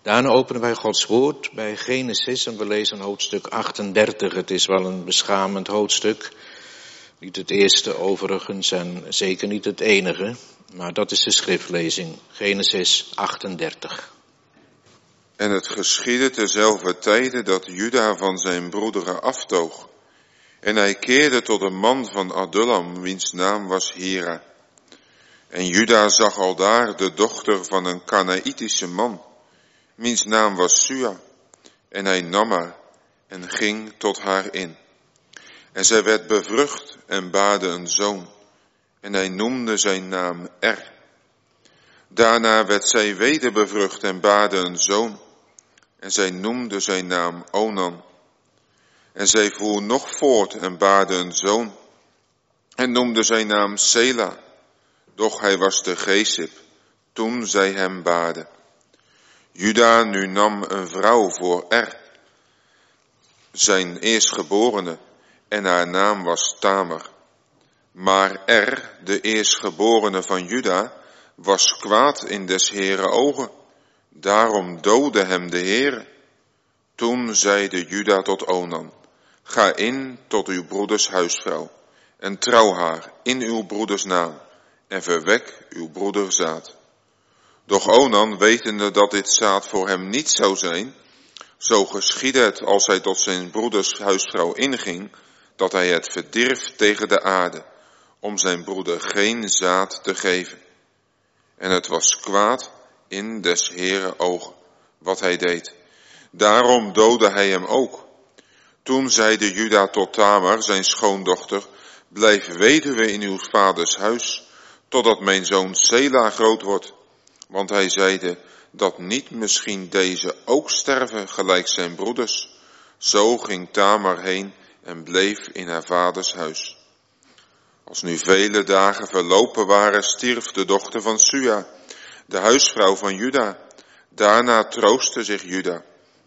Daarna openen wij Gods woord bij Genesis en we lezen hoofdstuk 38. Het is wel een beschamend hoofdstuk. Niet het eerste overigens en zeker niet het enige. Maar dat is de schriftlezing. Genesis 38. En het geschiedde terzelfde tijde dat Juda van zijn broederen aftoog. En hij keerde tot een man van Adullam, wiens naam was Hira. En Juda zag aldaar de dochter van een Kanaïtische man, wiens naam was Sua. En hij nam haar en ging tot haar in. En zij werd bevrucht en baarde een zoon. En hij noemde zijn naam Er. Daarna werd zij weder bevrucht en baarde een zoon. En zij noemde zijn naam Onan. En zij voer nog voort en baarde een zoon. En noemde zijn naam Sela. Doch hij was te Gesip, toen zij hem baarde. Juda nu nam een vrouw voor Er, zijn eerstgeborene, en haar naam was Tamar. Maar Er, de eerstgeborene van Juda, was kwaad in des Heeren ogen. Daarom doodde hem de Heere. Toen zeide Juda tot Onan: ga in tot uw broeders huisvrouw en trouw haar in uw broeders naam en verwek uw broeder zaad. Doch Onan, wetende dat dit zaad voor hem niet zou zijn, zo geschiedde het als hij tot zijn broeders huisvrouw inging, dat hij het verdierf tegen de aarde, om zijn broeder geen zaad te geven. En het was kwaad in des Heeren ogen, wat hij deed. Daarom doodde hij hem ook. Toen zeide Juda tot Tamar, zijn schoondochter: blijf weduwe in uw vaders huis, totdat mijn zoon Sela groot wordt. Want hij zeide, dat niet misschien deze ook sterven gelijk zijn broeders. Zo ging Tamar heen en bleef in haar vaders huis. Als nu vele dagen verlopen waren, stierf de dochter van Sua, de huisvrouw van Juda. Daarna troostte zich Juda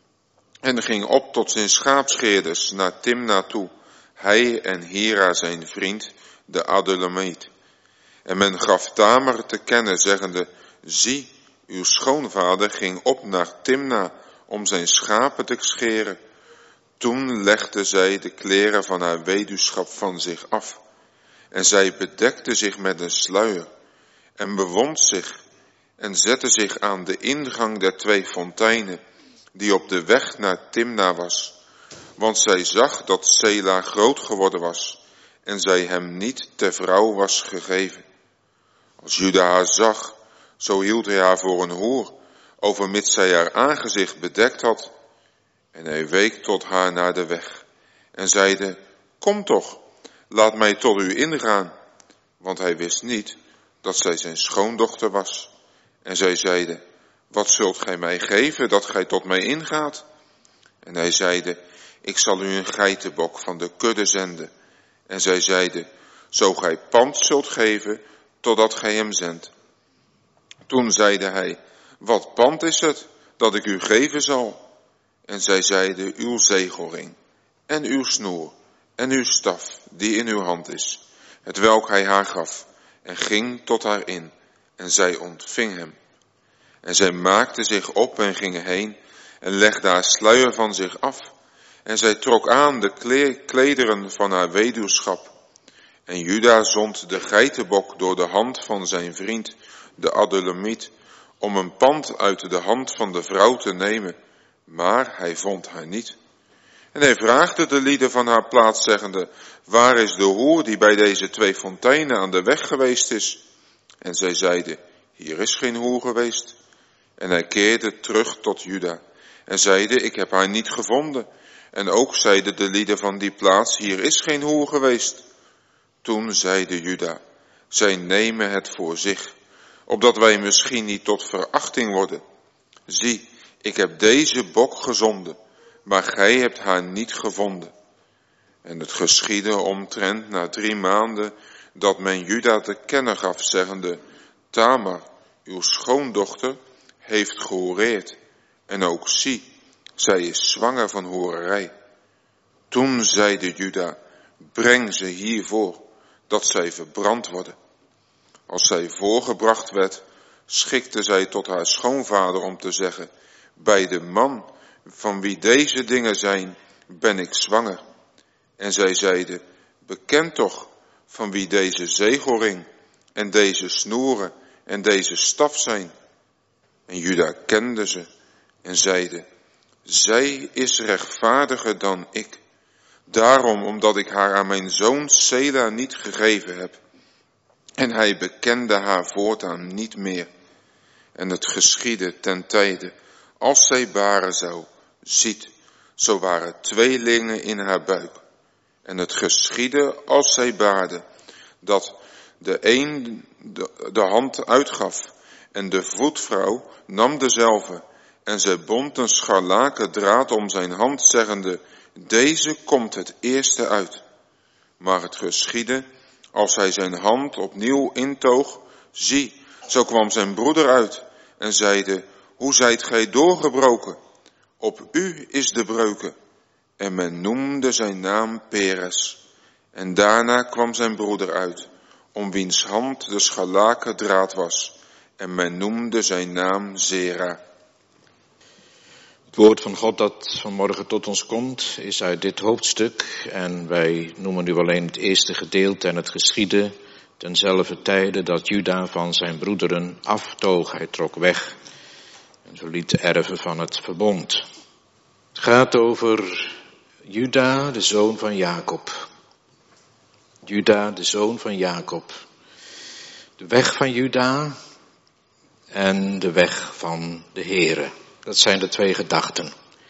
en ging op tot zijn schaapscheerders naar Timna toe, hij en Hira zijn vriend, de Adulamiet. En men gaf Tamar te kennen, zeggende: zie, uw schoonvader ging op naar Timna om zijn schapen te scheren. Toen legde zij de kleren van haar weduwschap van zich af. En zij bedekte zich met een sluier en bewond zich en zette zich aan de ingang der 2 fonteinen, die op de weg naar Timna was. Want zij zag dat Sela groot geworden was en zij hem niet ter vrouw was gegeven. Als Juda haar zag, zo hield hij haar voor een hoer, overmits zij haar aangezicht bedekt had. En hij week tot haar naar de weg en zeide: kom toch, laat mij tot u ingaan. Want hij wist niet dat zij zijn schoondochter was. En zij zeide: wat zult gij mij geven dat gij tot mij ingaat? En hij zeide: ik zal u een geitenbok van de kudde zenden. En zij zeide: zo gij pand zult geven, totdat gij hem zendt. Toen zeide hij: wat pand is het dat ik u geven zal? En zij zeide: uw zegelring en uw snoer en uw staf die in uw hand is, hetwelk hij haar gaf, en ging tot haar in, en zij ontving hem. En zij maakte zich op en ging heen en legde haar sluier van zich af. En zij trok aan de klederen van haar weduwschap. En Juda zond de geitenbok door de hand van zijn vriend, de Adulamiet, om een pand uit de hand van de vrouw te nemen. Maar hij vond haar niet. En hij vraagde de lieden van haar plaats, zeggende: waar is de hoer die bij deze 2 fonteinen aan de weg geweest is? En zij zeiden: hier is geen hoer geweest. En hij keerde terug tot Juda en zeide: ik heb haar niet gevonden. En ook zeiden de lieden van die plaats: hier is geen hoer geweest. Toen zeide Juda: zij nemen het voor zich, opdat wij misschien niet tot verachting worden. Zie, ik heb deze bok gezonden, maar gij hebt haar niet gevonden. En het geschiedde omtrent na 3 maanden, dat men Juda te kennen gaf, zeggende: Tamar, uw schoondochter, heeft gehoereerd. En ook zie, zij is zwanger van hoererij. Toen zeide Juda: breng ze hiervoor, dat zij verbrand worden. Als zij voorgebracht werd, schikte zij tot haar schoonvader om te zeggen: bij de man van wie deze dingen zijn, ben ik zwanger. En zij zeiden, bekend toch van wie deze zegelring en deze snoeren en deze staf zijn. En Juda kende ze en zeide, zij is rechtvaardiger dan ik. Daarom, omdat ik haar aan mijn zoon Sela niet gegeven heb. En hij bekende haar voortaan niet meer. En het geschiedde ten tijde, als zij baren zou, ziet, zo waren tweelingen in haar buik. En het geschiedde, als zij baarde, dat de een de hand uitgaf en de voetvrouw nam dezelve. En zij bond een scharlaken draad om zijn hand, zeggende, deze komt het eerste uit. Maar het geschiedde, als hij zijn hand opnieuw intoog, zie, zo kwam zijn broeder uit en zeide, hoe zijt gij doorgebroken? Op u is de breuke. En men noemde zijn naam Peres. En daarna kwam zijn broeder uit, om wiens hand de scharlaken draad was. En men noemde zijn naam Zera. Het woord van God dat vanmorgen tot ons komt is uit dit hoofdstuk en wij noemen nu alleen het eerste gedeelte en het geschiedde tenzelfde tijde dat Juda van zijn broederen aftoog. Hij trok weg en verliet de erven van het verbond. Het gaat over Juda, de zoon van Jacob. Juda, de zoon van Jacob. De weg van Juda en de weg van de Heere. Dat zijn de twee gedachten.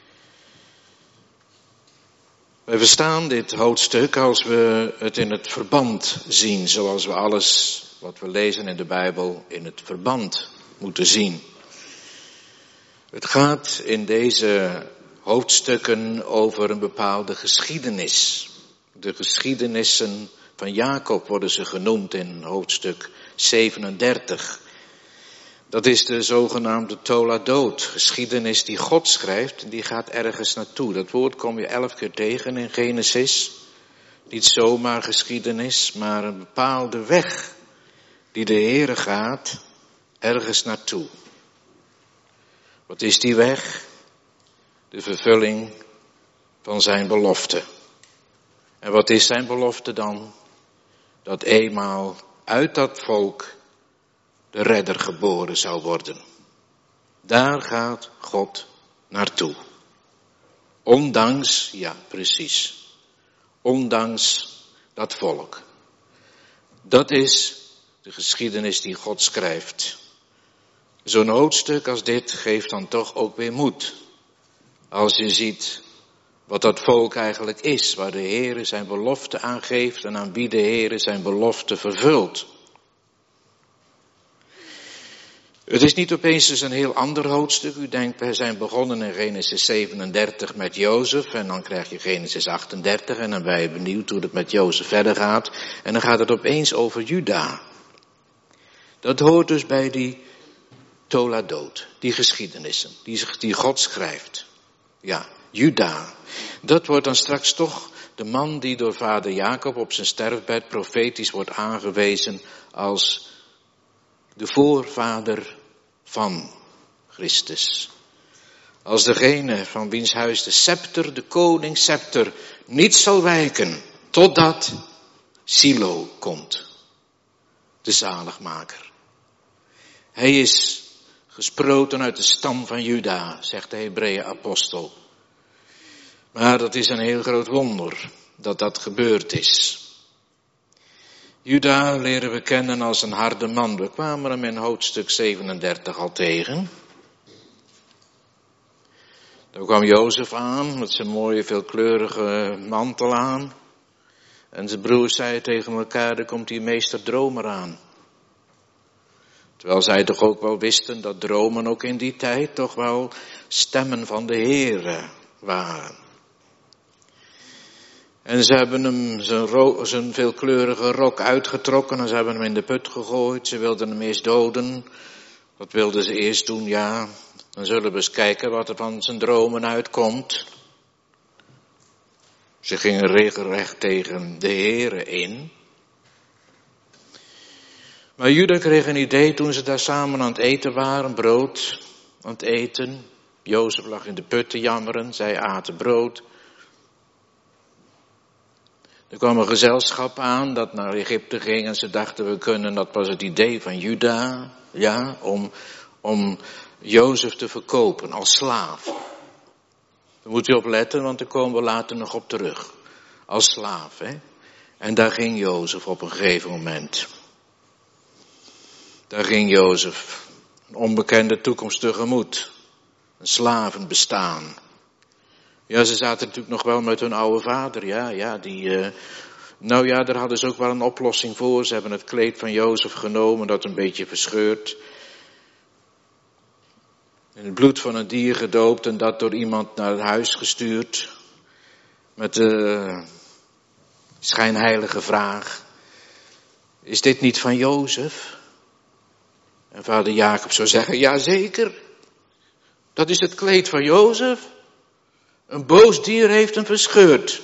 Wij verstaan dit hoofdstuk als we het in het verband zien, zoals we alles wat we lezen in de Bijbel in het verband moeten zien. Het gaat in deze hoofdstukken over een bepaalde geschiedenis. De geschiedenissen van Jacob worden ze genoemd in hoofdstuk 37. Dat is de zogenaamde Toladot, geschiedenis die God schrijft en die gaat ergens naartoe. Dat woord kom je 11 keer tegen in Genesis. Niet zomaar geschiedenis, maar een bepaalde weg die de Heere gaat ergens naartoe. Wat is die weg? De vervulling van zijn belofte. En wat is zijn belofte dan? Dat eenmaal uit dat volk de redder geboren zou worden. Daar gaat God naartoe. Ondanks, ja precies, ondanks dat volk. Dat is de geschiedenis die God schrijft. Zo'n hoofdstuk als dit geeft dan toch ook weer moed. Als je ziet wat dat volk eigenlijk is, waar de Heere zijn belofte aan geeft en aan wie de Heere zijn belofte vervult. Het is niet opeens dus een heel ander hoofdstuk. U denkt, wij zijn begonnen in Genesis 37 met Jozef en dan krijg je Genesis 38 en dan ben je benieuwd hoe het met Jozef verder gaat. En dan gaat het opeens over Juda. Dat hoort dus bij die Toladot, die geschiedenissen, die God schrijft. Ja, Juda. Dat wordt dan straks toch de man die door vader Jacob op zijn sterfbed profetisch wordt aangewezen als de voorvader van Christus. Als degene van wiens huis de scepter, de koningsscepter, niet zal wijken totdat Silo komt. De zaligmaker. Hij is gesproten uit de stam van Juda, zegt de Hebreeën apostel. Maar dat is een heel groot wonder dat dat gebeurd is. Juda leren we kennen als een harde man. We kwamen hem in hoofdstuk 37 al tegen. Daar kwam Jozef aan met zijn mooie veelkleurige mantel aan. En zijn broers zeiden tegen elkaar, er komt die meester dromer aan. Terwijl zij toch ook wel wisten dat dromen ook in die tijd toch wel stemmen van de Heere waren. En ze hebben hem zijn veelkleurige rok uitgetrokken en ze hebben hem in de put gegooid. Ze wilden hem eerst doden. Wat wilden ze eerst doen? Ja, dan zullen we eens kijken wat er van zijn dromen uitkomt. Ze gingen regelrecht tegen de Heere in. Maar Juda kreeg een idee toen ze daar samen aan het eten waren, brood aan het eten. Jozef lag in de put te jammeren, zij aten brood. Er kwam een gezelschap aan dat naar Egypte ging en ze dachten we kunnen, dat was het idee van Juda, ja, om Jozef te verkopen als slaaf. Daar moet u op letten, want daar komen we later nog op terug. Als slaaf, hè. En daar ging Jozef op een gegeven moment. Daar ging Jozef een onbekende toekomst tegemoet. Een slavenbestaan. Ja, ze zaten natuurlijk nog wel met hun oude vader, daar hadden ze ook wel een oplossing voor. Ze hebben het kleed van Jozef genomen, dat een beetje verscheurd. In het bloed van een dier gedoopt en dat door iemand naar het huis gestuurd. Met de schijnheilige vraag, is dit niet van Jozef? En vader Jacob zou zeggen, ja zeker. Dat is het kleed van Jozef. Een boos dier heeft hem verscheurd.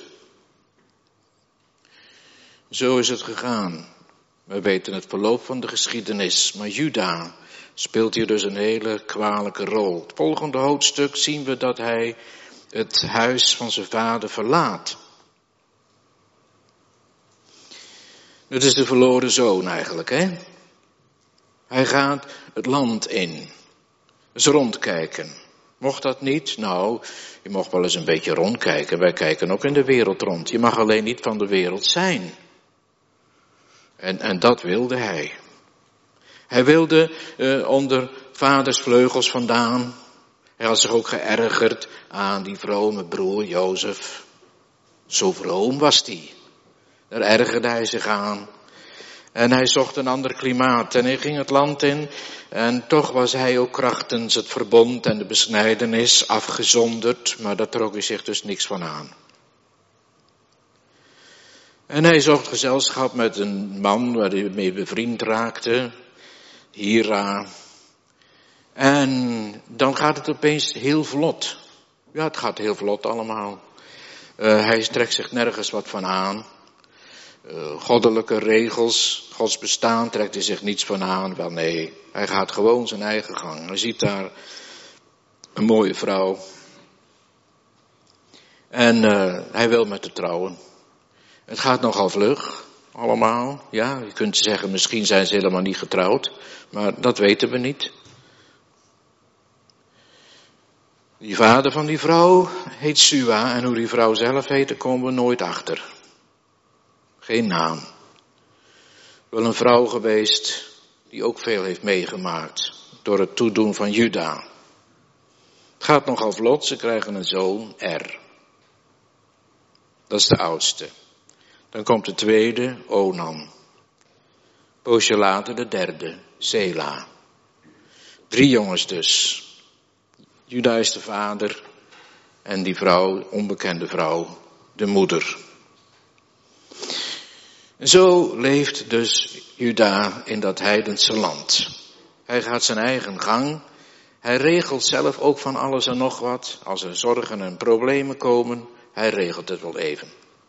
Zo is het gegaan. We weten het verloop van de geschiedenis. Maar Juda speelt hier dus een hele kwalijke rol. Het volgende hoofdstuk zien we dat hij het huis van zijn vader verlaat. Het is de verloren zoon eigenlijk, hè? Hij gaat het land in. Dus rondkijken. Mocht dat niet? Nou, je mocht wel eens een beetje rondkijken. Wij kijken ook in de wereld rond. Je mag alleen niet van de wereld zijn. En dat wilde hij. Hij wilde onder vaders vleugels vandaan. Hij had zich ook geërgerd aan die vrome broer Jozef. Zo vroom was hij. Daar ergerde hij zich aan. En hij zocht een ander klimaat en hij ging het land in. En toch was hij ook krachtens het verbond en de besnijdenis afgezonderd. Maar daar trok hij zich dus niks van aan. En hij zocht gezelschap met een man waar hij mee bevriend raakte. Hira. En dan gaat het opeens heel vlot. Ja, het gaat heel vlot allemaal. Hij trekt zich nergens wat van aan. Goddelijke regels, Gods bestaan trekt hij zich niets van aan. Wel nee, hij gaat gewoon zijn eigen gang. Hij ziet daar een mooie vrouw. En hij wil met haar trouwen. Het gaat nogal vlug, allemaal. Ja, je kunt zeggen, misschien zijn ze helemaal niet getrouwd. Maar dat weten we niet. Die vader van die vrouw heet Sua. En hoe die vrouw zelf heet, daar komen we nooit achter. Geen naam. Wel een vrouw geweest die ook veel heeft meegemaakt door het toedoen van Juda. Het gaat nogal vlot, ze krijgen een zoon, Er. Dat is de oudste. Dan komt de tweede, Onan. Poosje later de derde, Sela. 3 jongens dus. Juda is de vader en die vrouw, onbekende vrouw, de moeder. En zo leeft dus Juda in dat heidense land. Hij gaat zijn eigen gang. Hij regelt zelf ook van alles en nog wat. Als er zorgen en problemen komen, hij regelt het wel even.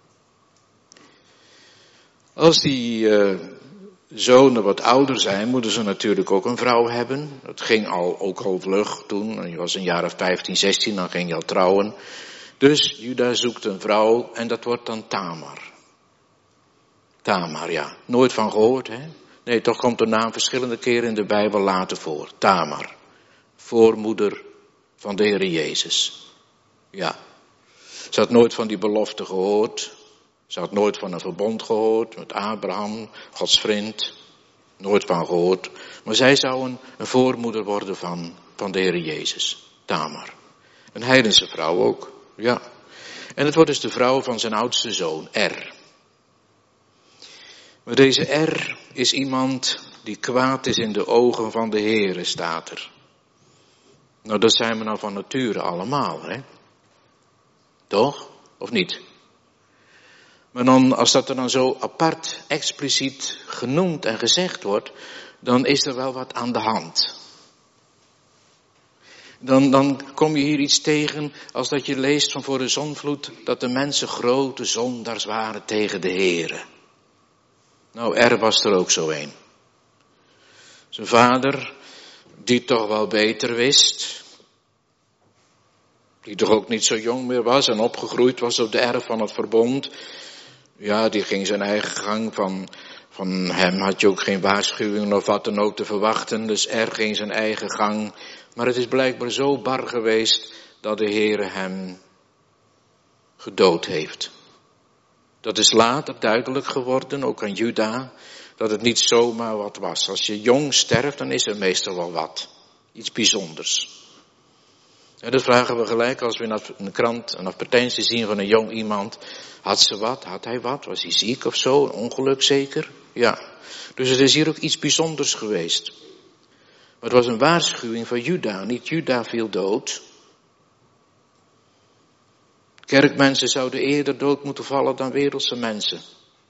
Als die zonen wat ouder zijn, moeten ze natuurlijk ook een vrouw hebben. Dat ging ook al vlug toen. Je was een jaar of 15, 16, dan ging je al trouwen. Dus Juda zoekt een vrouw en dat wordt dan Tamar. Tamar, ja. Nooit van gehoord, hè? Nee, toch komt de naam verschillende keren in de Bijbel later voor. Tamar. Voormoeder van de Heer Jezus. Ja. Ze had nooit van die belofte gehoord. Ze had nooit van een verbond gehoord met Abraham, Gods vriend. Nooit van gehoord. Maar zij zou een voormoeder worden van de Heer Jezus. Tamar. Een heidense vrouw ook. Ja. En het wordt dus de vrouw van zijn oudste zoon, Er. Maar deze Er is iemand die kwaad is in de ogen van de Heere, staat er. Nou, dat zijn we nou van nature allemaal, hè? Toch? Of niet? Maar dan, als dat er dan zo apart, expliciet genoemd en gezegd wordt, dan is er wel wat aan de hand. Dan kom je hier iets tegen als dat je leest van voor de zondvloed, dat de mensen grote zondaars waren tegen de Heere. Nou, Er was er ook zo een. Zijn vader, die toch wel beter wist. die toch ook niet zo jong meer was en opgegroeid was op de erf van het verbond. Ja, die ging zijn eigen gang. Van hem had je ook geen waarschuwing of wat dan ook te verwachten. Dus ging zijn eigen gang. Maar het is blijkbaar zo bar geweest dat de Heere hem gedood heeft. Dat is later duidelijk geworden, ook aan Juda, dat het niet zomaar wat was. Als je jong sterft, dan is er meestal wel wat. Iets bijzonders. En dat vragen we gelijk als we in een krant een advertentie zien van een jong iemand. Had ze wat? Had hij wat? Was hij ziek of zo? Een ongeluk zeker? Ja. Dus het is hier ook iets bijzonders geweest. Maar het was een waarschuwing van Juda. Niet Juda viel dood. Kerkmensen zouden eerder dood moeten vallen dan wereldse mensen.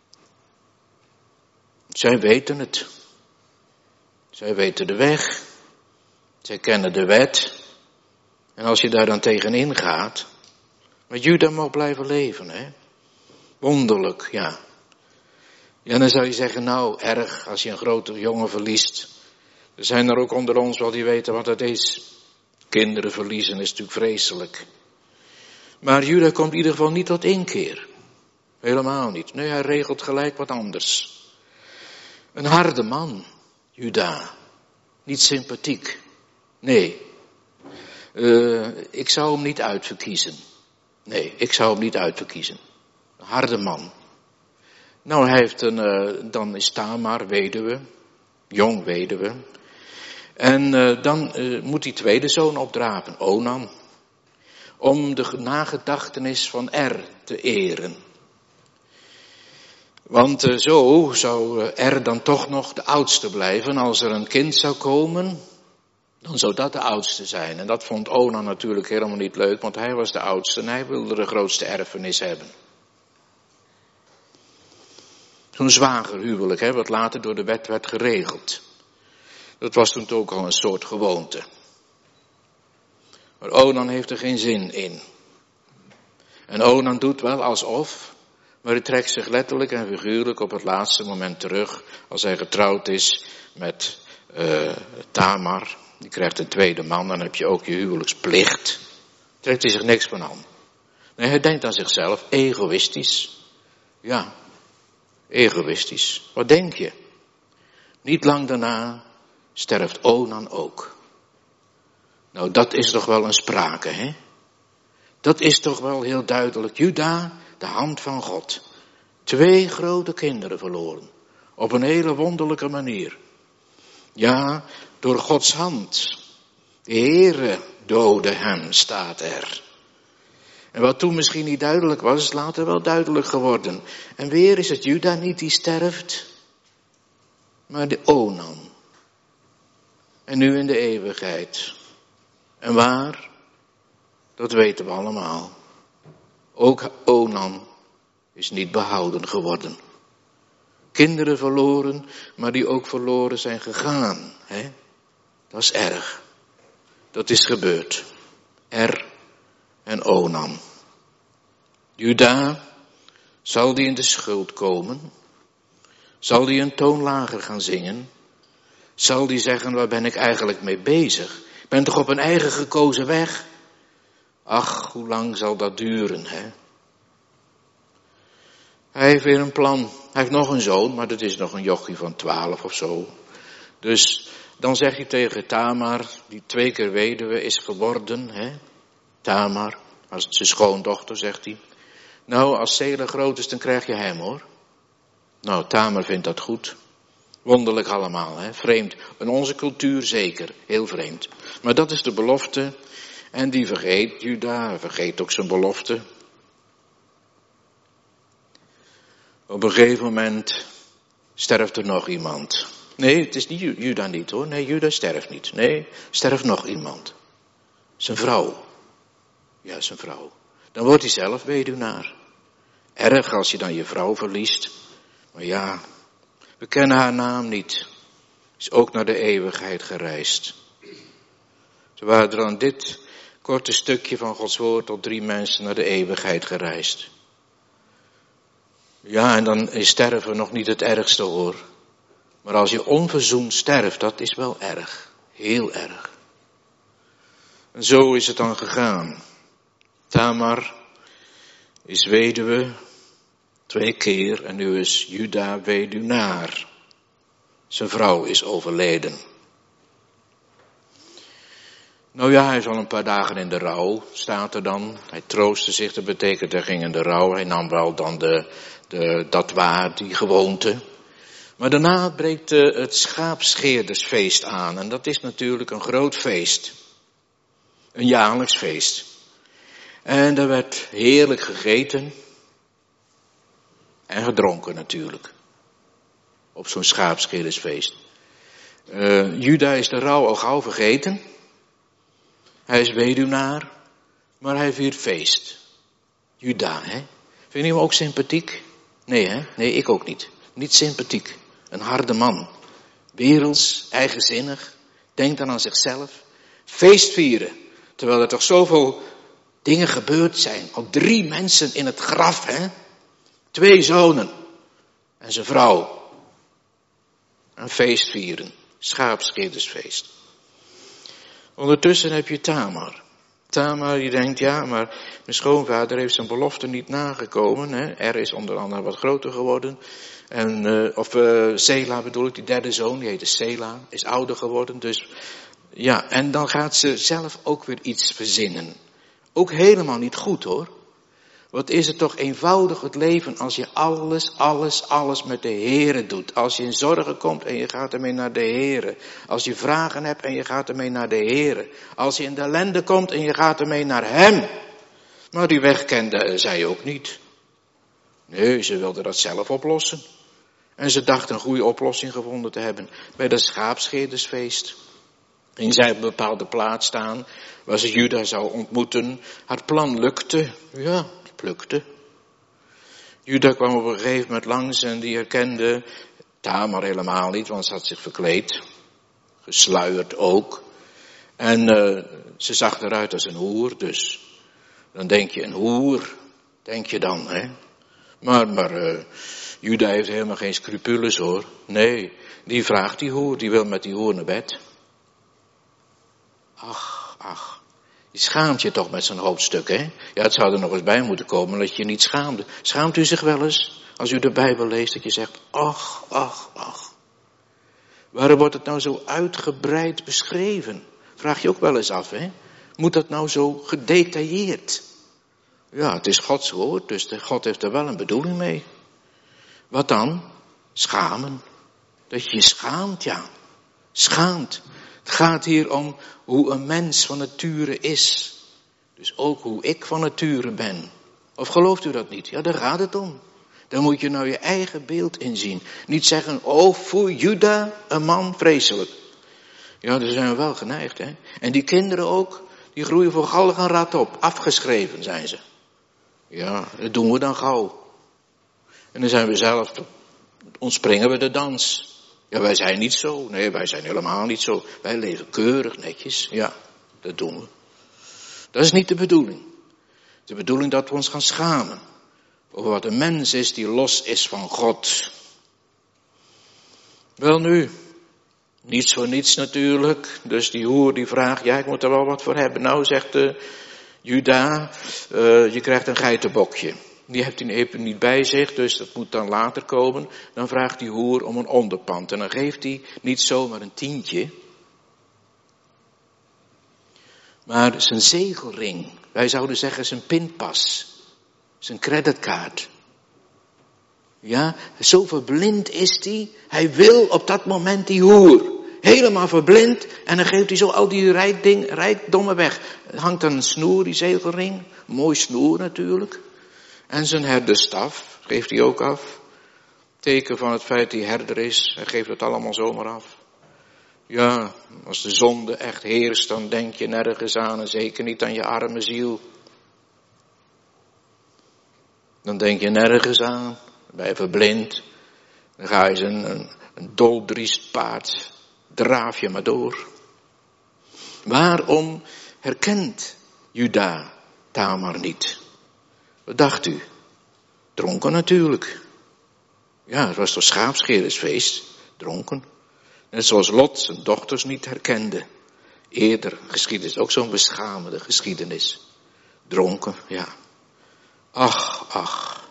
Zij weten het. Zij weten de weg. Zij kennen de wet. En als je daar dan tegenin gaat. Maar Juda mag blijven leven, hè. Wonderlijk, ja. Ja, dan zou je zeggen, nou, erg als je een grote jongen verliest. Er zijn er ook onder ons wel die weten wat dat is. Kinderen verliezen is natuurlijk vreselijk. Maar Juda komt in ieder geval niet tot inkeer. Helemaal niet. Nee, hij regelt gelijk wat anders. Een harde man, Juda. Niet sympathiek. Nee. Ik zou hem niet uitverkiezen. Nee, ik zou hem niet uitverkiezen. Een harde man. Nou, hij heeft dan is Tamar weduwe. Jong weduwe. En dan moet die tweede zoon opdrapen, Onan. Om de nagedachtenis van te eren. Want zo zou dan toch nog de oudste blijven. Als er een kind zou komen, dan zou dat de oudste zijn. En dat vond Onan natuurlijk helemaal niet leuk, want hij was de oudste en hij wilde de grootste erfenis hebben. Zo'n zwagerhuwelijk, wat later door de wet werd geregeld. Dat was toen ook al een soort gewoonte. Maar Onan heeft er geen zin in. En Onan doet wel alsof, maar hij trekt zich letterlijk en figuurlijk op het laatste moment terug. Als hij getrouwd is met Tamar, die krijgt een tweede man, dan heb je ook je huwelijksplicht. Trekt hij zich niks van aan. Nee, hij denkt aan zichzelf, egoïstisch. Ja, egoïstisch. Wat denk je? Niet lang daarna sterft Onan ook. Nou, dat is toch wel een sprake, hè? Dat is toch wel heel duidelijk. Juda, de hand van God. 2 grote kinderen verloren. Op een hele wonderlijke manier. Ja, door Gods hand. De Heere doodde hem, staat er. En wat toen misschien niet duidelijk was, is later wel duidelijk geworden. En weer is het Juda niet die sterft, maar de Onan. En nu in de eeuwigheid. En waar? Dat weten we allemaal. Ook Onan is niet behouden geworden. Kinderen verloren, maar die ook verloren zijn gegaan. Hè? Dat is erg. Dat is gebeurd. En Onan. Juda, zal die in de schuld komen? Zal die een toon lager gaan zingen? Zal die zeggen, waar ben ik eigenlijk mee bezig? Ik ben toch op een eigen gekozen weg? Ach, hoe lang zal dat duren, hè? Hij heeft weer een plan. Hij heeft nog een zoon, maar dat is nog een jochie van 12 of zo. Dus dan zegt hij tegen Tamar, die 2 keer weduwe is geworden, hè? Tamar, als zijn schoondochter, zegt hij. Nou, als Sela groot is, dan krijg je hem, hoor. Nou, Tamar vindt dat goed. Wonderlijk allemaal, hè? Vreemd. In onze cultuur zeker, heel vreemd. Maar dat is de belofte. En die vergeet Juda, vergeet ook zijn belofte. Op een gegeven moment sterft er nog iemand. Nee, het is niet Juda niet, hoor. Nee, Juda sterft niet. Nee, sterft nog iemand. Zijn vrouw. Ja, zijn vrouw. Dan wordt hij zelf weduwnaar. Erg als je dan je vrouw verliest. Maar ja, we kennen haar naam niet. Is ook naar de eeuwigheid gereisd. Ze waren er aan dit korte stukje van Gods woord tot 3 mensen naar de eeuwigheid gereisd. Ja, en dan is sterven nog niet het ergste, hoor. Maar als je onverzoend sterft, dat is wel erg. Heel erg. En zo is het dan gegaan. Tamar is weduwe 2 keer en nu is Juda weduwnaar. Zijn vrouw is overleden. Nou ja, hij is al een paar dagen in de rouw, staat er dan. Hij troostte zich, dat betekent hij ging in de rouw. Hij nam wel dan die gewoonte. Maar daarna breekt het schaapscheerdersfeest aan. En dat is natuurlijk een groot feest. Een jaarlijks feest. En er werd heerlijk gegeten. En gedronken natuurlijk. Op zo'n schaapscheerdersfeest. Juda is de rouw al gauw vergeten. Hij is weduwnaar. Maar hij viert feest. Juda, hè. Vind je hem ook sympathiek? Nee, hè? Nee, ik ook niet. Niet sympathiek. Een harde man. Werelds, eigenzinnig. Denkt dan aan zichzelf. Feest vieren. Terwijl er toch zoveel dingen gebeurd zijn. Al 3 mensen in het graf, hè. 2 zonen. En zijn vrouw. Een feest vieren. Schaapscheerdersfeest. Ondertussen heb je Tamar. Tamar die denkt, ja, maar mijn schoonvader heeft zijn belofte niet nagekomen. Hè. Er is onder andere wat groter geworden. Sela bedoel ik, die 3e zoon, die heette Sela, is ouder geworden. Dus ja, en dan gaat ze zelf ook weer iets verzinnen. Ook helemaal niet goed hoor. Wat is het toch eenvoudig het leven als je alles met de Heere doet. Als je in zorgen komt en je gaat ermee naar de Heere. Als je vragen hebt en je gaat ermee naar de Heere. Als je in de ellende komt en je gaat ermee naar Hem. Maar die weg kende zij ook niet. Nee, ze wilde dat zelf oplossen. En ze dacht een goede oplossing gevonden te hebben bij dat schaapscheerdersfeest. Ging zij op een bepaalde plaats staan waar ze Juda zou ontmoeten. Haar plan lukte. Ja, het lukte. Juda kwam op een gegeven moment langs en die herkende Tamar helemaal niet, want ze had zich verkleed. Gesluierd ook. En ze zag eruit als een hoer, dus dan denk je een hoer, denk je dan, hè. Maar Juda heeft helemaal geen scrupules hoor. Nee, die vraagt die hoer, die wil met die hoer naar bed. Ach, je schaamt je toch met zo'n hoofdstuk, hè? Ja, het zou er nog eens bij moeten komen dat je je niet schaamde. Schaamt u zich wel eens, als u de Bijbel leest, dat je zegt, ach. Waarom wordt het nou zo uitgebreid beschreven? Vraag je ook wel eens af, hè? Moet dat nou zo gedetailleerd? Ja, het is Gods woord, dus God heeft er wel een bedoeling mee. Wat dan? Schamen. Dat je je schaamt, ja. Schaamt. Het gaat hier om hoe een mens van nature is. Dus ook hoe ik van nature ben. Of gelooft u dat niet? Ja, daar gaat het om. Dan moet je nou je eigen beeld inzien. Niet zeggen, oh, voor Juda, een man vreselijk. Ja, daar zijn we wel geneigd, hè. En die kinderen ook, die groeien voor galg en rat op. Afgeschreven zijn ze. Ja, dat doen we dan gauw. En dan zijn we zelf, ontspringen we de dans. Ja, wij zijn niet zo. Nee, wij zijn helemaal niet zo. Wij leven keurig, netjes. Ja, dat doen we. Dat is niet de bedoeling. De bedoeling dat we ons gaan schamen. Over wat een mens is die los is van God. Wel nu, niets voor niets natuurlijk. Dus die hoer die vraagt, ja, ik moet er wel wat voor hebben. Nou, zegt Juda, je krijgt een geitenbokje. Die heeft hij even niet bij zich, dus dat moet dan later komen. Dan vraagt die hoer om een onderpand. En dan geeft hij niet zomaar een 10, maar zijn zegelring. Wij zouden zeggen zijn pinpas. Zijn creditcard. Ja, zo verblind is hij. Hij wil op dat moment die hoer. Helemaal verblind. En dan geeft hij zo al die rijkdommen weg. Er hangt dan een snoer, die zegelring. Mooi snoer natuurlijk. En zijn herderstaf geeft hij ook af. Teken van het feit dat hij herder is. Hij geeft het allemaal zomaar af. Ja, als de zonde echt heerst, dan denk je nergens aan. En zeker niet aan je arme ziel. Dan denk je nergens aan. Ben je verblind. Dan ga je een doldriest paard. Draaf je maar door. Waarom herkent Juda Tamar niet? Wat dacht u? Dronken natuurlijk. Ja, het was toch schaapscheerdersfeest. Dronken. Net zoals Lot zijn dochters niet herkende. Eerder geschiedenis, ook zo'n beschamende geschiedenis. Dronken, ja. Ach.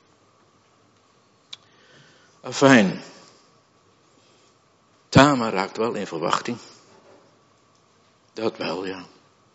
Afijn. Tamar raakt wel in verwachting. Dat wel, ja.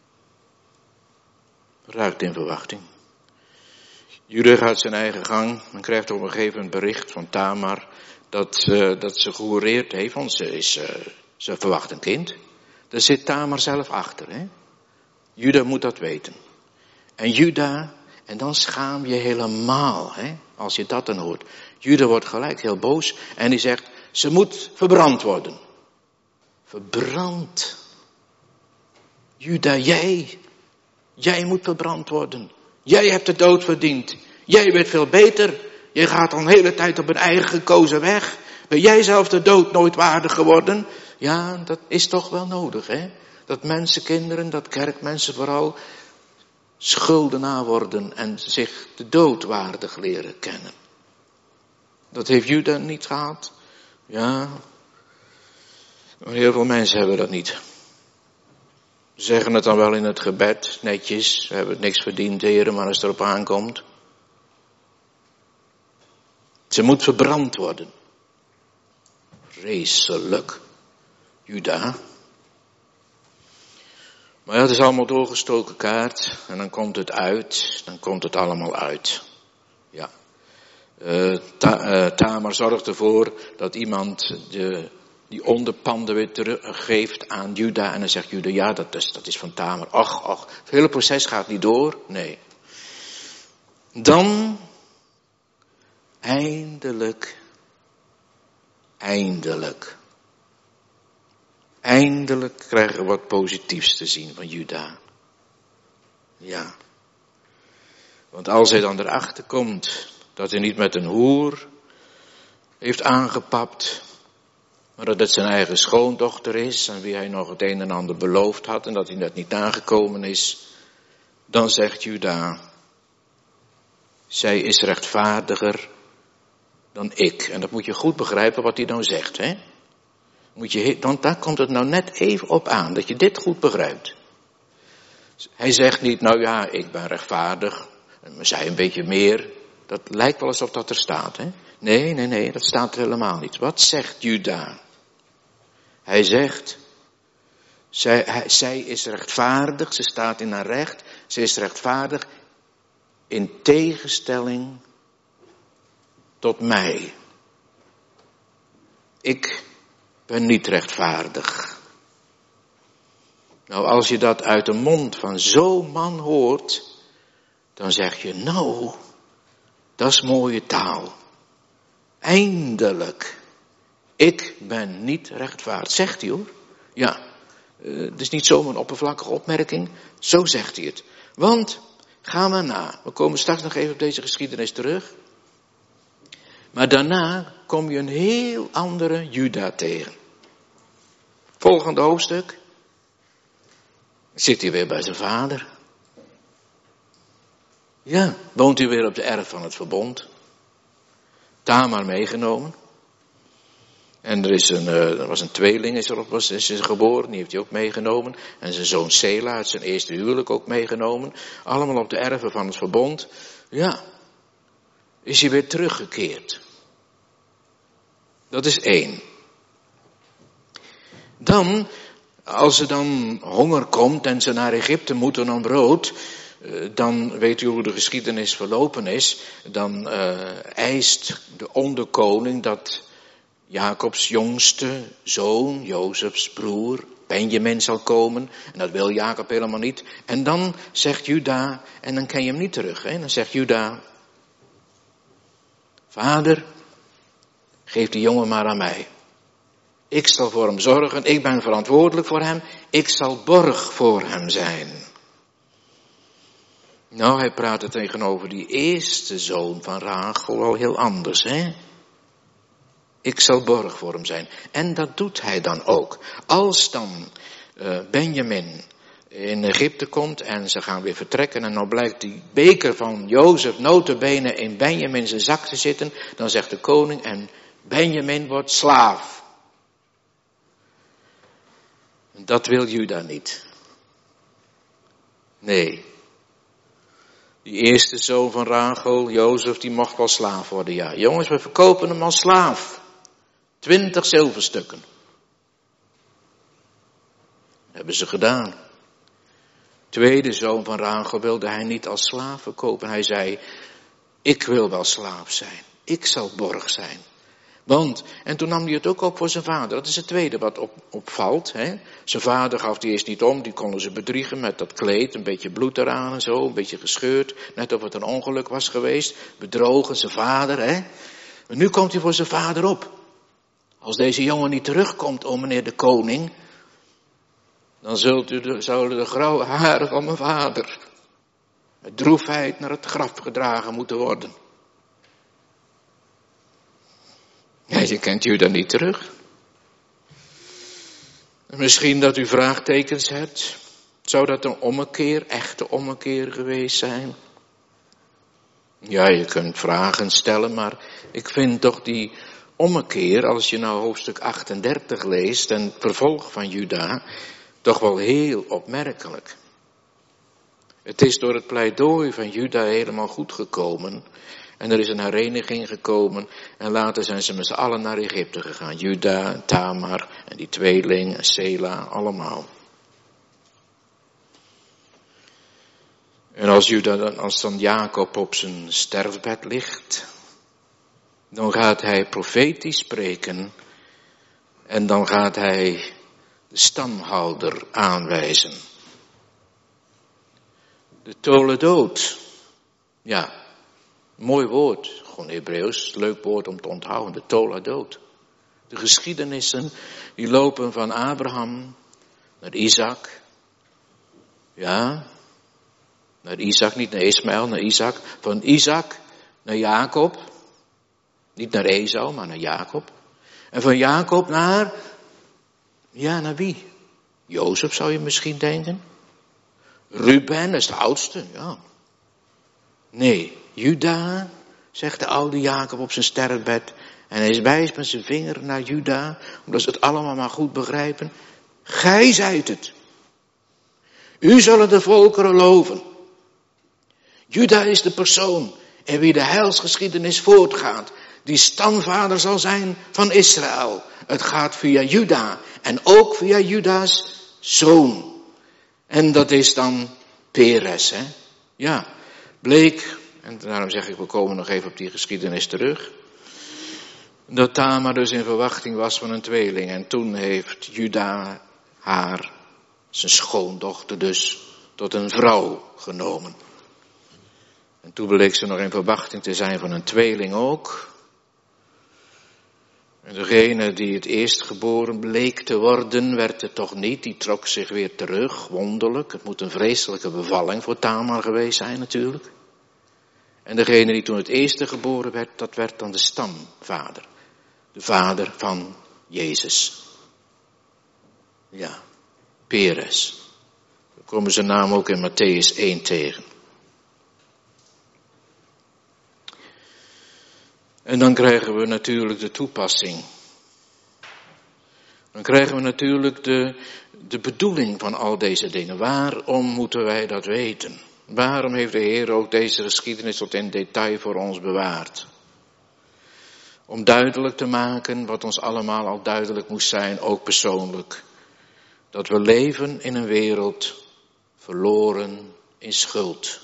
Raakt in verwachting. Juda gaat zijn eigen gang en krijgt op een gegeven moment bericht van Tamar dat ze gehoereerd heeft, want ze verwacht een kind. Daar zit Tamar zelf achter, hè. Juda moet dat weten. En Juda, en dan schaam je helemaal, hè, als je dat dan hoort. Juda wordt gelijk heel boos en die zegt, ze moet verbrand worden. Verbrand. Juda, jij moet verbrand worden. Jij hebt de dood verdiend. Jij bent veel beter. Jij gaat al een hele tijd op een eigen gekozen weg. Ben jij zelf de dood nooit waardig geworden? Ja, dat is toch wel nodig, hè? Dat mensenkinderen, dat kerkmensen vooral schuldenaar worden en zich de dood waardig leren kennen. Dat heeft Juda niet gehad. Ja, maar heel veel mensen hebben dat niet. Ze zeggen het dan wel in het gebed, netjes. We hebben het niks verdiend, heren, maar als het erop aankomt. Ze moet verbrand worden. Vreselijk. Juda. Maar ja, het is allemaal doorgestoken kaart. En dan komt het uit. Dan komt het allemaal uit. Ja. Tamar zorgt ervoor dat iemand die onderpanden weer teruggeeft aan Juda. En dan zegt Juda, ja, dat is van Tamar. Och, het hele proces gaat niet door. Nee. Dan, eindelijk krijgen we wat positiefs te zien van Juda. Ja. Want als hij dan erachter komt dat hij niet met een hoer heeft aangepapt, maar dat het zijn eigen schoondochter is, aan wie hij nog het een en ander beloofd had en dat hij net niet nagekomen is, dan zegt Juda, zij is rechtvaardiger dan ik. En dat moet je goed begrijpen wat hij dan zegt, hè. Want daar komt het nou net even op aan, dat je dit goed begrijpt. Hij zegt niet, nou ja, ik ben rechtvaardig, maar zij een beetje meer. Dat lijkt wel alsof dat er staat, hè. Nee, dat staat er helemaal niet. Wat zegt Juda? Hij zegt, zij is rechtvaardig, ze staat in haar recht, ze is rechtvaardig in tegenstelling tot mij. Ik ben niet rechtvaardig. Nou, als je dat uit de mond van zo'n man hoort, dan zeg je, nou, dat is mooie taal. Eindelijk. Ik ben niet rechtvaardig. Zegt hij, hoor. Ja, het is niet zomaar een oppervlakkige opmerking. Zo zegt hij het. Want, ga maar na. We komen straks nog even op deze geschiedenis terug. Maar daarna kom je een heel andere Juda tegen. Volgende hoofdstuk. Zit hij weer bij zijn vader. Ja, woont hij weer op de erf van het verbond. Tamar meegenomen. En er was een tweeling, is er geboren, die heeft hij ook meegenomen. En zijn zoon Sela uit zijn eerste huwelijk ook meegenomen. Allemaal op de erven van het verbond. Ja, is hij weer teruggekeerd. Dat is 1. Dan, als er dan honger komt en ze naar Egypte moeten om brood, dan weet u hoe de geschiedenis verlopen is. Dan eist de onderkoning dat Jacobs jongste zoon, Jozefs broer, Benjamin zal komen. En dat wil Jacob helemaal niet. En dan zegt Juda, en dan ken je hem niet terug. Hè? Dan zegt Juda, vader, geef die jongen maar aan mij. Ik zal voor hem zorgen, ik ben verantwoordelijk voor hem. Ik zal borg voor hem zijn. Nou, hij praatte tegenover die eerste zoon van Rachel al heel anders, hè. Ik zal borg voor hem zijn. En dat doet hij dan ook. Als dan Benjamin in Egypte komt en ze gaan weer vertrekken en nou blijkt die beker van Jozef nota bene in Benjamin zijn zak te zitten, dan zegt de koning en Benjamin wordt slaaf. Dat wil Juda niet. Nee. Die eerste zoon van Rachel, Jozef, die mocht wel slaaf worden. Ja, jongens, we verkopen hem als slaaf. 20 zilverstukken. Dat hebben ze gedaan. Tweede zoon van Rachel wilde hij niet als slaaf verkopen. Hij zei, ik wil wel slaaf zijn. Ik zal borg zijn. Want, en toen nam hij het ook op voor zijn vader. Dat is het tweede wat opvalt. Hè? Zijn vader gaf die eerst niet om. Die konden ze bedriegen met dat kleed. Een beetje bloed eraan en zo. Een beetje gescheurd. Net of het een ongeluk was geweest. Bedrogen zijn vader. Hè? Maar nu komt hij voor zijn vader op. Als deze jongen niet terugkomt, meneer de koning. Dan zouden de grauwe haren van mijn vader met droefheid naar het graf gedragen moeten worden. Ja, je kent Juda niet terug. Misschien dat u vraagtekens hebt. Zou dat een ommekeer, echte ommekeer geweest zijn? Ja, je kunt vragen stellen, maar ik vind toch die ommekeer, als je nou hoofdstuk 38 leest en het vervolg van Juda, toch wel heel opmerkelijk. Het is door het pleidooi van Juda helemaal goed gekomen. En er is een hereniging gekomen. En later zijn ze met z'n allen naar Egypte gegaan. Juda, en Tamar en die tweeling en Sela, allemaal. En als dan Jacob op zijn sterfbed ligt, dan gaat hij profetisch spreken. En dan gaat hij de stamhouder aanwijzen. De toledoot. Ja, mooi woord. Gewoon Hebreeuws, leuk woord om te onthouden. De toledoot. De geschiedenissen die lopen van Abraham naar Isaac. Ja, naar Isaac, niet naar Ismaël, naar Isaac. Van Isaac naar Jacob. Niet naar Esau, maar naar Jacob. En van Jacob naar wie? Jozef zou je misschien denken. Ruben is de oudste, ja. Nee, Juda, zegt de oude Jacob op zijn sterfbed. En hij wijst met zijn vinger naar Juda, omdat ze het allemaal maar goed begrijpen. Gij zijt het. U zullen de volkeren loven. Juda is de persoon in wie de heilsgeschiedenis voortgaat. Die stamvader zal zijn van Israël. Het gaat via Juda en ook via Juda's zoon. En dat is dan Peres, hè. Ja, bleek, en daarom zeg ik, we komen nog even op die geschiedenis terug. Dat Tamar dus in verwachting was van een tweeling. En toen heeft Juda haar, zijn schoondochter dus, tot een vrouw genomen. En toen bleek ze nog in verwachting te zijn van een tweeling ook. En degene die het eerstgeboren bleek te worden, werd het toch niet. Die trok zich weer terug, wonderlijk. Het moet een vreselijke bevalling voor Tamar geweest zijn natuurlijk. En degene die toen het eerste geboren werd, dat werd dan de stamvader. De vader van Jezus. Ja, Peres. We komen zijn naam ook in Mattheüs 1 tegen. En dan krijgen we natuurlijk de toepassing. Dan krijgen we natuurlijk de bedoeling van al deze dingen. Waarom moeten wij dat weten? Waarom heeft de Heer ook deze geschiedenis tot in detail voor ons bewaard? Om duidelijk te maken wat ons allemaal al duidelijk moest zijn, ook persoonlijk. Dat we leven in een wereld verloren in schuld.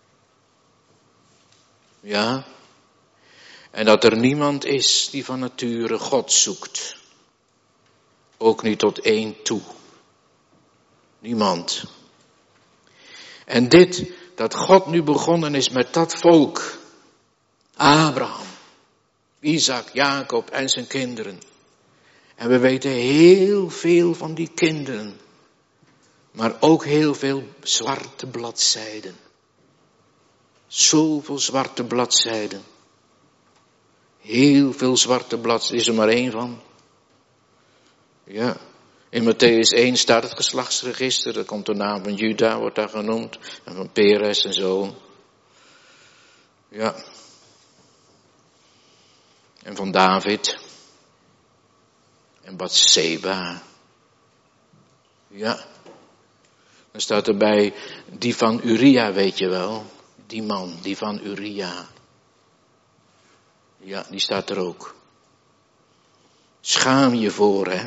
Ja? En dat er niemand is die van nature God zoekt. Ook niet tot één toe. Niemand. En dit, dat God nu begonnen is met dat volk. Abraham, Isaac, Jacob en zijn kinderen. En we weten heel veel van die kinderen. Maar ook heel veel zwarte bladzijden. Zoveel zwarte bladzijden. Heel veel zwarte bladzijden. Is er maar één van. Ja. In Mattheüs 1 staat het geslachtsregister. Daar komt de naam van Juda, wordt daar genoemd. En van Peres en zo. Ja. En van David. En Batseba. Ja. Dan staat erbij die van Uria, weet je wel. die man, die van Uria. Ja, die staat er ook. Schaam je voor, hè.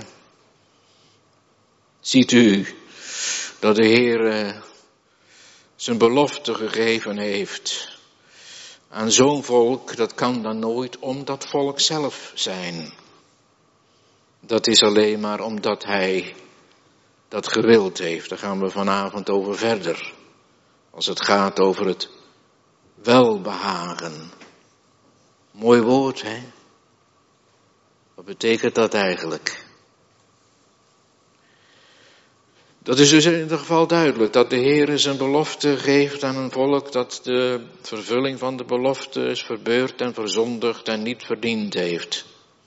Ziet u dat de Heer zijn belofte gegeven heeft aan zo'n volk, dat kan dan nooit om dat volk zelf zijn. Dat is alleen maar omdat hij dat gewild heeft. Daar gaan we vanavond over verder. Als het gaat over het welbehagen. Mooi woord, hè? Wat betekent dat eigenlijk? Dat is dus in ieder geval duidelijk, dat de Heer zijn belofte geeft aan een volk dat de vervulling van de belofte is verbeurd en verzondigd en niet verdiend heeft.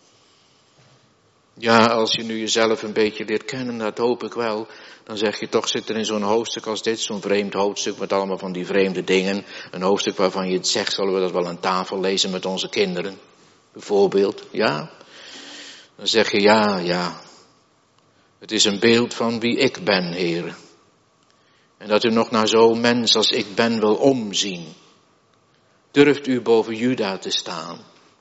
Ja, als je nu jezelf een beetje leert kennen, dat hoop ik wel, dan zeg je toch, zit er in zo'n hoofdstuk als dit, zo'n vreemd hoofdstuk met allemaal van die vreemde dingen, een hoofdstuk waarvan je het zegt, zullen we dat wel aan tafel lezen met onze kinderen, bijvoorbeeld, ja. Dan zeg je, ja. Het is een beeld van wie ik ben, Heer. En dat u nog naar zo'n mens als ik ben wil omzien. Durft u boven Juda te staan?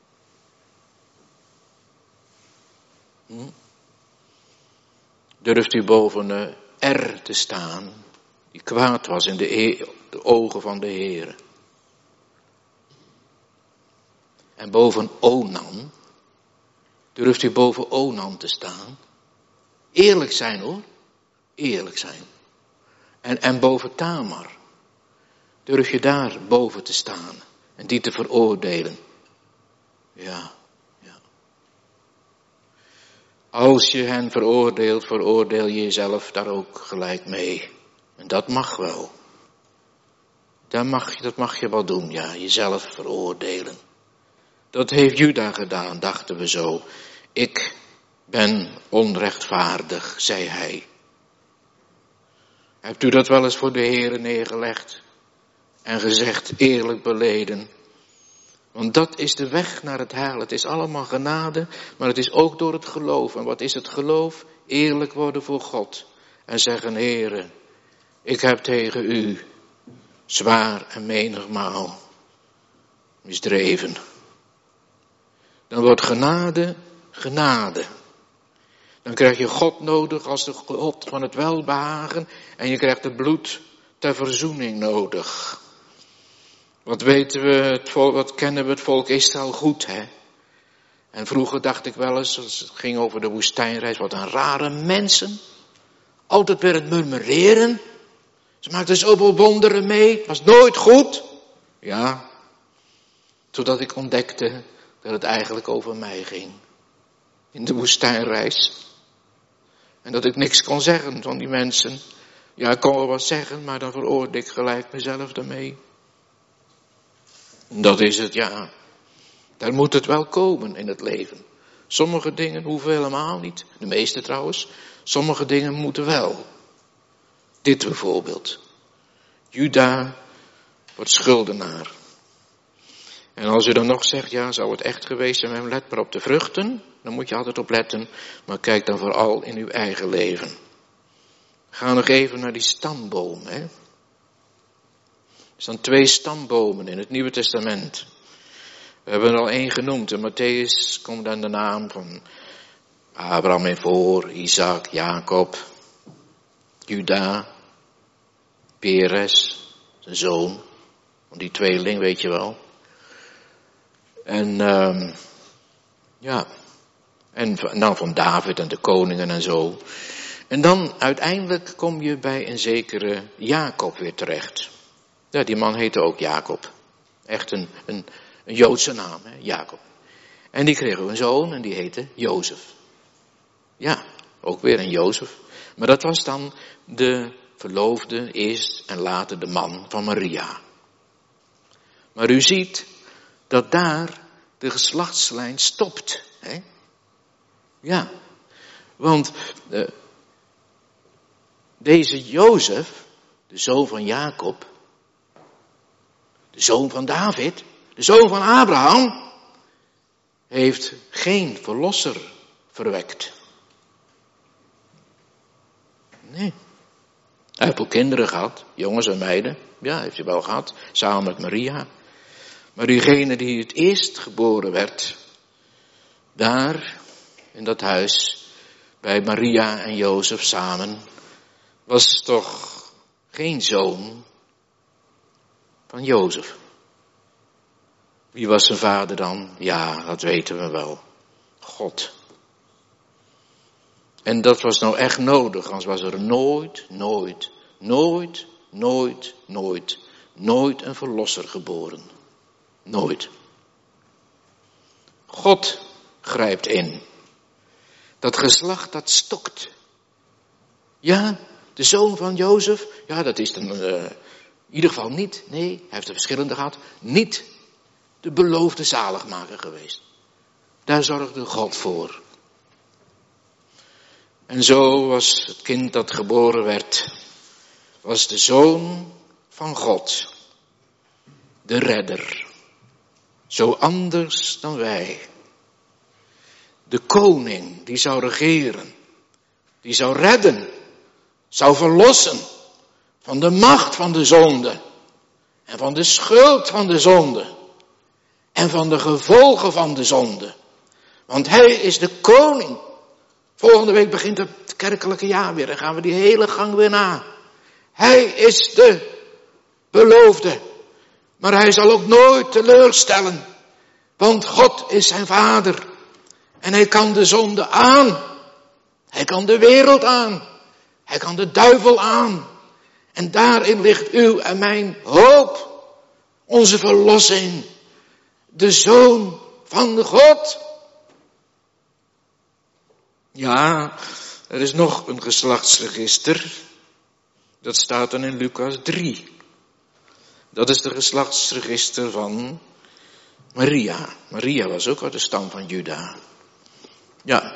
Durft u boven R te staan, die kwaad was in de ogen van de Heer? En boven Onan, durft u boven Onan te staan? Eerlijk zijn hoor, eerlijk zijn. En boven Tamar, durf je daar boven te staan en die te veroordelen? Ja. Als je hen veroordeelt, veroordeel je jezelf daar ook gelijk mee. En dat mag wel. Dat mag je wel doen, ja, jezelf veroordelen. Dat heeft Juda gedaan, dachten we zo. Ik ben onrechtvaardig, zei hij. Hebt u dat wel eens voor de Heere neergelegd en gezegd, eerlijk beleden? Want dat is de weg naar het heil. Het is allemaal genade, maar het is ook door het geloof. En wat is het geloof? Eerlijk worden voor God. En zeggen, Heere, ik heb tegen u zwaar en menigmaal misdreven. Dan wordt genade, genade. Dan krijg je God nodig als de God van het welbehagen. En je krijgt het bloed ter verzoening nodig. Wat weten we, wat kennen we het volk Israël goed, hè? En vroeger dacht ik wel eens, als het ging over de woestijnreis, wat een rare mensen. Altijd weer het murmureren. Ze maakten zoveel wonderen mee, het was nooit goed. Ja, totdat ik ontdekte dat het eigenlijk over mij ging. In de woestijnreis. En dat ik niks kon zeggen van die mensen. Ja, ik kon wel wat zeggen, maar dan veroordeel ik gelijk mezelf daarmee. Dat is het, ja. Daar moet het wel komen in het leven. Sommige dingen hoeven helemaal niet. De meeste trouwens. Sommige dingen moeten wel. Dit bijvoorbeeld. Juda wordt schuldenaar. En als u dan nog zegt, ja, zou het echt geweest zijn, let maar op de vruchten. Dan moet je altijd op letten. Maar kijk dan vooral in uw eigen leven. Ga nog even naar die stamboom, hè. Er staan 2 stambomen in het Nieuwe Testament. We hebben er al 1 genoemd. En Matthäus komt dan de naam van Abraham in voor, Isaac, Jacob, Juda, Perez, zijn zoon. Van die tweeling, weet je wel. En en dan van David en de koningen en zo. En dan uiteindelijk kom je bij een zekere Jacob weer terecht. Ja, die man heette ook Jacob. Echt een Joodse naam, hè? Jacob. En die kreeg een zoon en die heette Jozef. Ja, ook weer een Jozef. Maar dat was dan de verloofde, eerst en later de man van Maria. Maar u ziet dat daar de geslachtslijn stopt. Hè? Ja, want deze Jozef, de zoon van Jacob, de zoon van David, de zoon van Abraham, heeft geen verlosser verwekt. Nee. Hij heeft ook kinderen gehad, jongens en meiden. Ja, heeft hij wel gehad, samen met Maria. Maar diegene die het eerst geboren werd, daar in dat huis, bij Maria en Jozef samen, was toch geen zoon van Jozef. Wie was zijn vader dan? Ja, dat weten we wel. God. En dat was nou echt nodig, anders was er nooit een verlosser geboren. Nooit. God grijpt in. Dat geslacht dat stokt. Ja, de zoon van Jozef, ja, dat is dan in ieder geval niet, nee, hij heeft er verschillende gehad, niet de beloofde zaligmaker geweest. Daar zorgde God voor. En zo was het kind dat geboren werd, was de zoon van God, de redder. Zo anders dan wij. De koning die zou regeren, die zou redden, zou verlossen van de macht van de zonde en van de schuld van de zonde en van de gevolgen van de zonde. Want hij is de koning. Volgende week begint het kerkelijke jaar weer en gaan we die hele gang weer na. Hij is de beloofde. Maar hij zal ook nooit teleurstellen. Want God is zijn vader. En hij kan de zonde aan. Hij kan de wereld aan. Hij kan de duivel aan. En daarin ligt uw en mijn hoop. Onze verlossing. De Zoon van God. Ja, er is nog een geslachtsregister. Dat staat dan in Lucas 3. Dat is de geslachtsregister van Maria. Maria was ook uit de stam van Juda. Ja.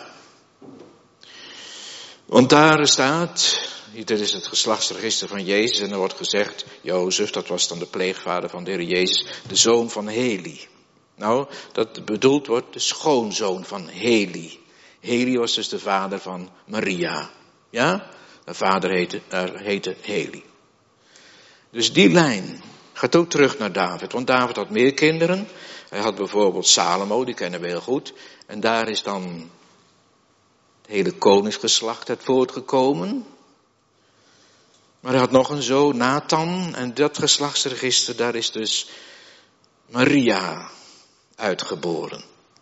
Want daar staat, dit is het geslachtsregister van Jezus en er wordt gezegd, Jozef, dat was dan de pleegvader van de Heer Jezus, de zoon van Heli. Nou, dat bedoeld wordt de schoonzoon van Heli. Heli was dus de vader van Maria. Ja? De vader heette Heli. Dus die lijn gaat ook terug naar David. Want David had meer kinderen. Hij had bijvoorbeeld Salomo, die kennen we heel goed. En daar is dan het hele koningsgeslacht uit voortgekomen. Maar hij had nog een zoon, Nathan. En dat geslachtsregister, daar is dus Maria uitgeboren.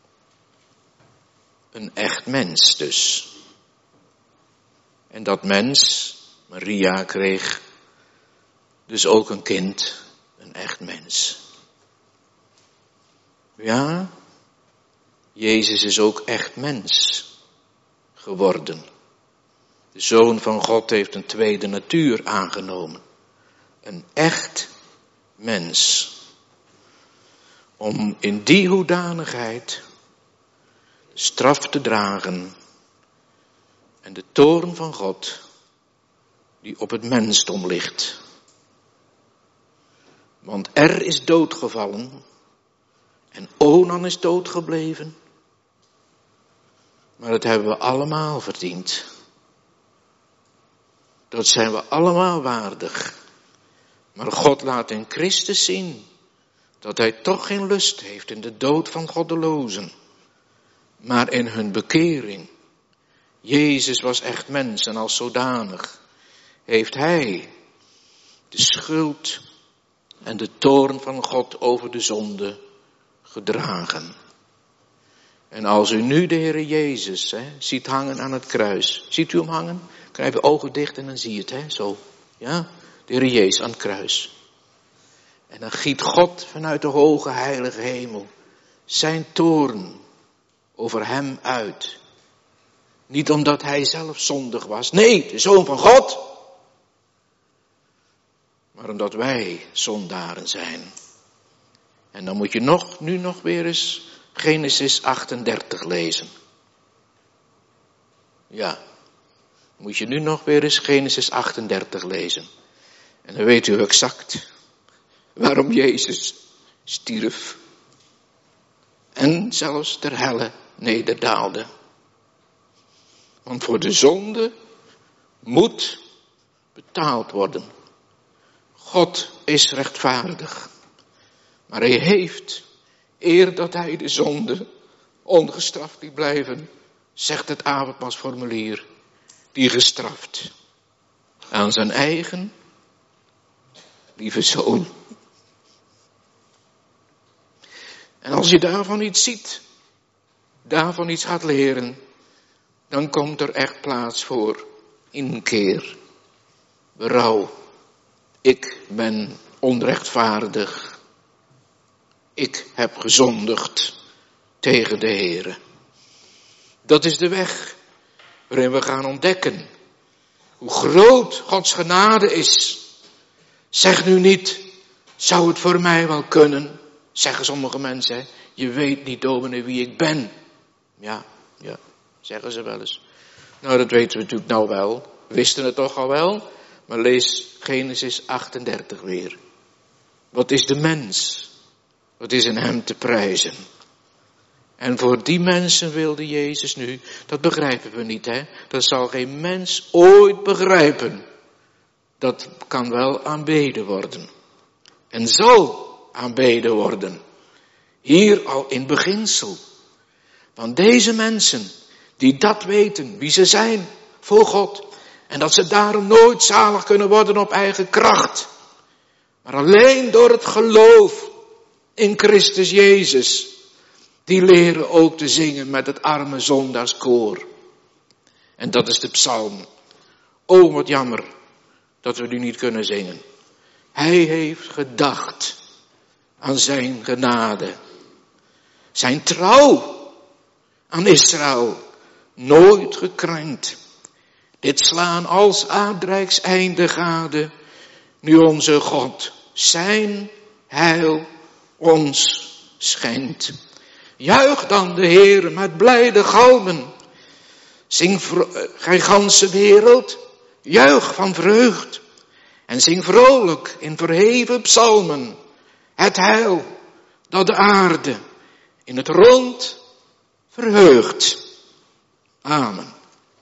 Een echt mens dus. En dat mens, Maria, kreeg dus ook een kind, een echt mens. Ja, Jezus is ook echt mens geworden. De Zoon van God heeft een tweede natuur aangenomen. Een echt mens. Om in die hoedanigheid de straf te dragen en de toorn van God die op het mensdom ligt. Want er is doodgevallen en Onan is doodgebleven. Maar dat hebben we allemaal verdiend. Dat zijn we allemaal waardig. Maar God laat in Christus zien dat hij toch geen lust heeft in de dood van goddelozen, maar in hun bekering. Jezus was echt mens en als zodanig heeft hij de schuld en de toorn van God over de zonde gedragen. En als u nu de Heer Jezus ziet hangen aan het kruis. Ziet u hem hangen? Knijp je ogen dicht en dan zie je het, zo. Ja, de Heer Jezus aan het kruis. En dan giet God vanuit de hoge heilige hemel zijn toorn over hem uit. Niet omdat hij zelf zondig was. Nee, de Zoon van God. Maar omdat wij zondaren zijn. En dan moet je nu nog weer eens Genesis 38 lezen. Ja, moet je nu nog weer eens Genesis 38 lezen. En dan weet u exact waarom Jezus stierf. En zelfs ter helle nederdaalde. Want voor de zonde moet betaald worden. God is rechtvaardig. Maar hij heeft, eer dat hij de zonde ongestraft liet blijven, zegt het avondmaalsformulier, die gestraft aan zijn eigen lieve zoon. En als je daarvan iets ziet, daarvan iets gaat leren, dan komt er echt plaats voor inkeer, berouw. Ik ben onrechtvaardig. Ik heb gezondigd tegen de Heere. Dat is de weg waarin we gaan ontdekken hoe groot Gods genade is. Zeg nu niet, zou het voor mij wel kunnen? Zeggen sommige mensen, hè? Je weet niet, dominee, wie ik ben. Ja, zeggen ze wel eens. Nou, dat weten we natuurlijk nou wel. We wisten het toch al wel. Maar lees Genesis 38 weer. Wat is de mens? Wat is in hem te prijzen? En voor die mensen wilde Jezus nu, dat begrijpen we niet, hè? Dat zal geen mens ooit begrijpen. Dat kan wel aanbeden worden. En zal aanbeden worden. Hier al in beginsel. Want deze mensen, die dat weten, wie ze zijn voor God. En dat ze daarom nooit zalig kunnen worden op eigen kracht. Maar alleen door het geloof in Christus Jezus. Die leren ook te zingen met het arme zondaarskoor. En dat is de psalm. O, wat jammer dat we die niet kunnen zingen. Hij heeft gedacht aan zijn genade. Zijn trouw aan Israël nooit gekrenkt. Dit slaan als aardrijks einde gade. Nu onze God zijn heil ons schenkt. Juich dan de Heere met blijde galmen. Zing gij ganse wereld, juich van vreugd. En zing vrolijk in verheven psalmen. Het heil dat de aarde in het rond verheugt. Amen.